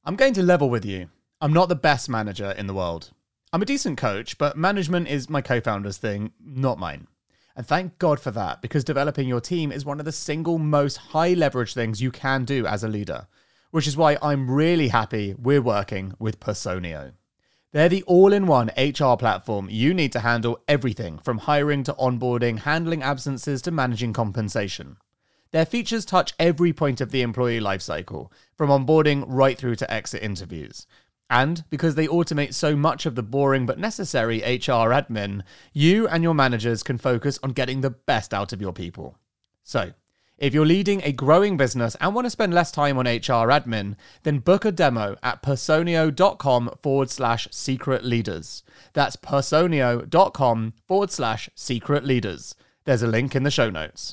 I'm going to level with you. I'm not the best manager in the world. I'm a decent coach, but management is my co-founder's thing, not mine. And thank God for that, because developing your team is one of the single most high leverage things you can do as a leader, which is why I'm really happy we're working with Personio. They're the all-in-one HR platform you need to handle everything from hiring to onboarding, handling absences to managing compensation. Their features touch every point of the employee lifecycle, from onboarding right through to exit interviews. And because they automate so much of the boring but necessary HR admin, you and your managers can focus on getting the best out of your people. So, if you're leading a growing business and want to spend less time on HR admin, then book a demo at personio.com/secret leaders. That's personio.com/secret leaders. There's a link in the show notes.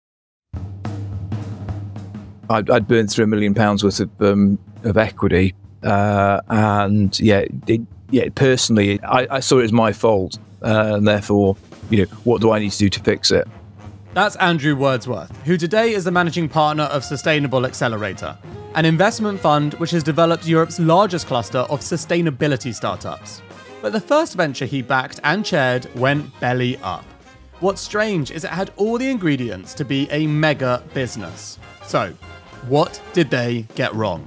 I'd burned through £1 million worth of equity, personally, I saw it as my fault, and therefore, what do I need to do to fix it? That's Andrew Wordsworth, who today is the managing partner of Sustainable Accelerator, an investment fund which has developed Europe's largest cluster of sustainability startups. But the first venture he backed and chaired went belly up. What's strange is it had all the ingredients to be a mega business. So, what did they get wrong?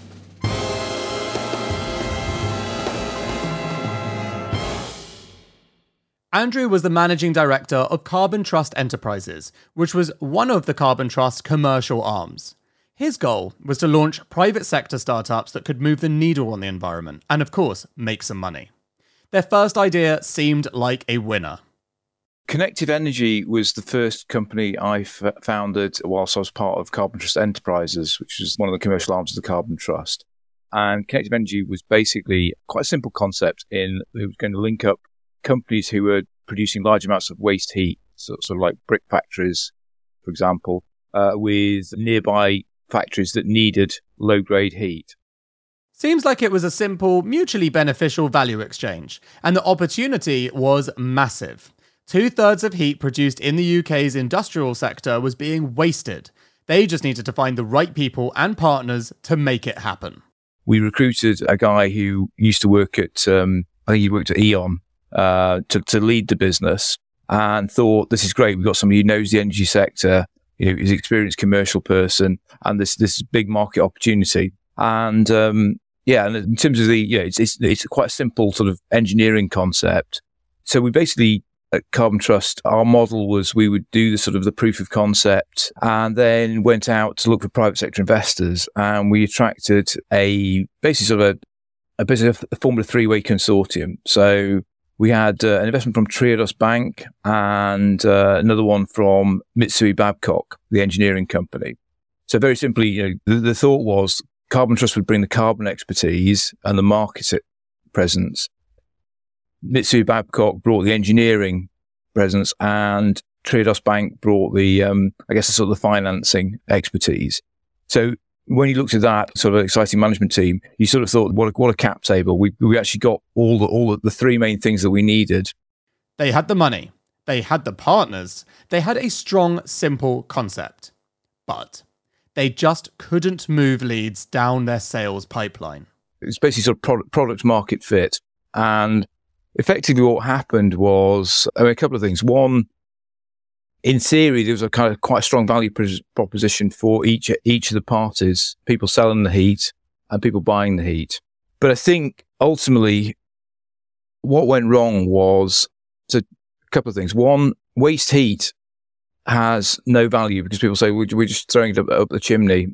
Andrew was the managing director of Carbon Trust Enterprises, which was one of the Carbon Trust commercial arms. His goal was to launch private sector startups that could move the needle on the environment and, of course, make some money. Their first idea seemed like a winner. Connective Energy was the first company I founded whilst I was part of Carbon Trust Enterprises, which was one of the commercial arms of the Carbon Trust. And Connective Energy was basically quite a simple concept in it was going to link up companies who were producing large amounts of waste heat, sort of like brick factories, for example, with nearby factories that needed low-grade heat. Seems like it was a simple, mutually beneficial value exchange, and the opportunity was massive. 2/3 of heat produced in the UK's industrial sector was being wasted. They just needed to find the right people and partners to make it happen. We recruited a guy who used to work at, I think he worked at E.ON, to lead the business, and thought, this is great. We've got somebody who knows the energy sector, is an experienced commercial person, and this big market opportunity. And and in terms of it's quite a simple sort of engineering concept. So we basically, at Carbon Trust, our model was we would do the proof of concept and then went out to look for private sector investors, and we attracted a form of a three-way consortium. So we had an investment from Triodos Bank and another one from Mitsui Babcock, the engineering company. So very simply, the thought was Carbon Trust would bring the carbon expertise and the market presence. Mitsui Babcock brought the engineering presence, and Triodos Bank brought the the financing expertise. So when you looked at that sort of exciting management team, you sort of thought, what a cap table. We actually got all the three main things that we needed. They had the money, they had the partners, they had a strong, simple concept. But they just couldn't move leads down their sales pipeline. It's basically sort of product market fit. And effectively what happened was, a couple of things. One, in theory, there was a kind of quite strong value proposition for each of the parties, people selling the heat and people buying the heat. But I think ultimately what went wrong was a couple of things. One, waste heat has no value because people say, we're just throwing it up the chimney,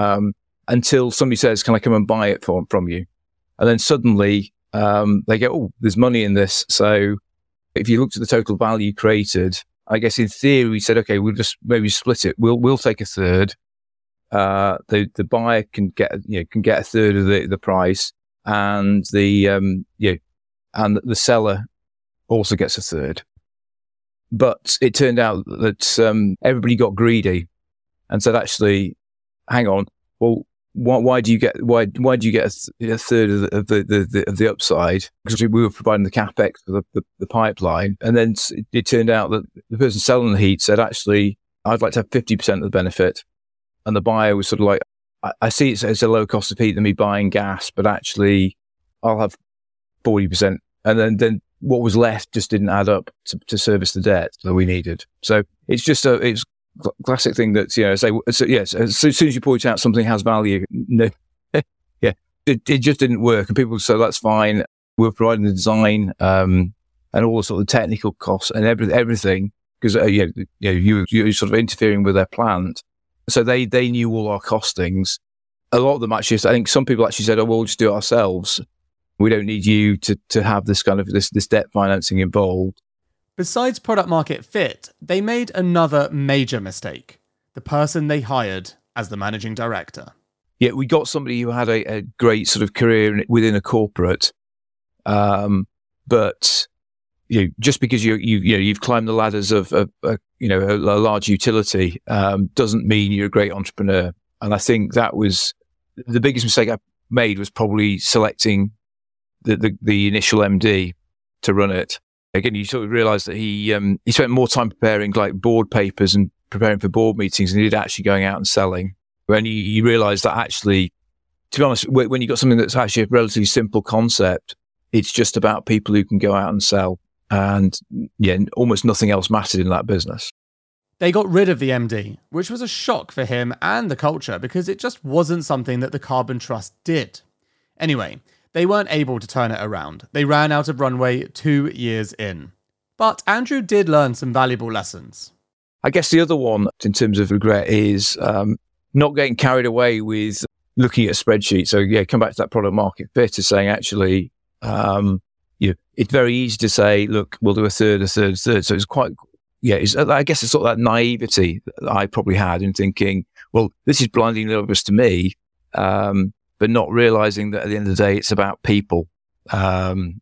until somebody says, can I come and buy it from you? And then suddenly they go, oh, there's money in this. So if you looked at the total value created, I guess in theory we said, okay, we'll just maybe split it. We'll take a third. The buyer can get a third of the price, and the seller also gets a third. But it turned out that everybody got greedy and said, actually, hang on, well, why do you get a third of the upside? Because we were providing the capex for the pipeline, and then it turned out that the person selling the heat said, actually, I'd like to have 50% of the benefit, and the buyer was sort of like, I see it's a lower cost of heat than me buying gas, but actually I'll have 40%. And then what was left just didn't add up to service the debt that we needed. So it's just it's a classic thing that, yes, as soon as you point out something has value, no, it just didn't work. And people say, that's fine. We're providing the design and all the sort of technical costs and everything, because you're sort of interfering with their plant. So they knew all our costings. A lot of them actually, I think some people actually said, oh, we'll just do it ourselves. We don't need you to have this kind of this debt financing involved. Besides product market fit, they made another major mistake. The person they hired as the managing director. Yeah, we got somebody who had a great sort of career within a corporate, but just because you've climbed the ladders of a large utility doesn't mean you're a great entrepreneur. And I think that was the biggest mistake I made, was probably selecting the initial MD to run it. Again, you sort of realise that he spent more time preparing like board papers and preparing for board meetings than he did actually going out and selling. When you realise that actually, to be honest, when you've got something that's actually a relatively simple concept, it's just about people who can go out and sell. And almost nothing else mattered in that business. They got rid of the MD, which was a shock for him and the culture because it just wasn't something that the Carbon Trust did. Anyway, they weren't able to turn it around. They ran out of runway 2 years in. But Andrew did learn some valuable lessons. I guess the other one, in terms of regret, is not getting carried away with looking at a spreadsheet. So come back to that product market fit, is saying actually, it's very easy to say, look, we'll do a third. So it's quite, I guess it's sort of that naivety that I probably had in thinking, well, this is blindingly obvious to me, but not realizing that at the end of the day, it's about people, and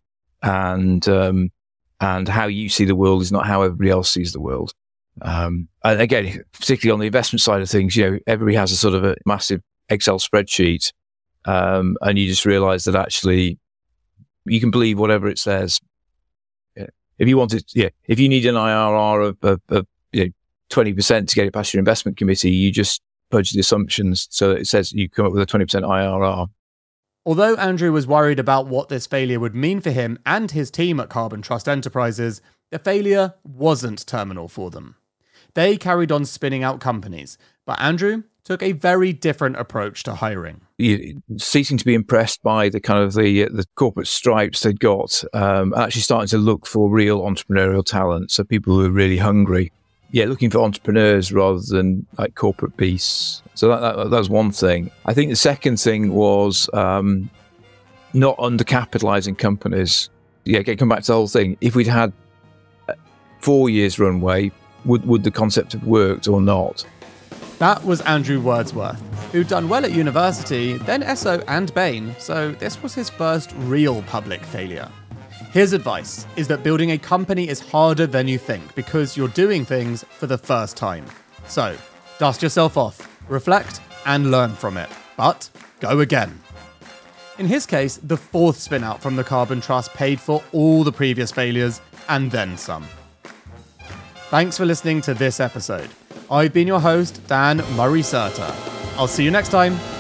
how you see the world is not how everybody else sees the world. And again, particularly on the investment side of things, everybody has a sort of a massive Excel spreadsheet, and you just realize that actually you can believe whatever it says. If you wanted, if you need an IRR of 20% to get it past your investment committee, you just purge the assumptions so that it says you come up with a 20% IRR. Although Andrew was worried about what this failure would mean for him and his team at Carbon Trust Enterprises, the failure wasn't terminal for them. They carried on spinning out companies, but Andrew took a very different approach to hiring. Ceasing to be impressed by the kind of the corporate stripes they'd got, actually starting to look for real entrepreneurial talent, so people who are really hungry. Looking for entrepreneurs rather than like corporate beasts. So that was one thing. I think the second thing was not undercapitalizing companies. Come back to the whole thing. If we'd had 4 years runway, would the concept have worked or not? That was Andrew Wordsworth, who'd done well at university, then Esso and Bain, so this was his first real public failure. His advice is that building a company is harder than you think because you're doing things for the first time. So, dust yourself off, reflect, and learn from it. But go again. In his case, the fourth spin-out from the Carbon Trust paid for all the previous failures and then some. Thanks for listening to this episode. I've been your host, Dan Murray Serter. I'll see you next time.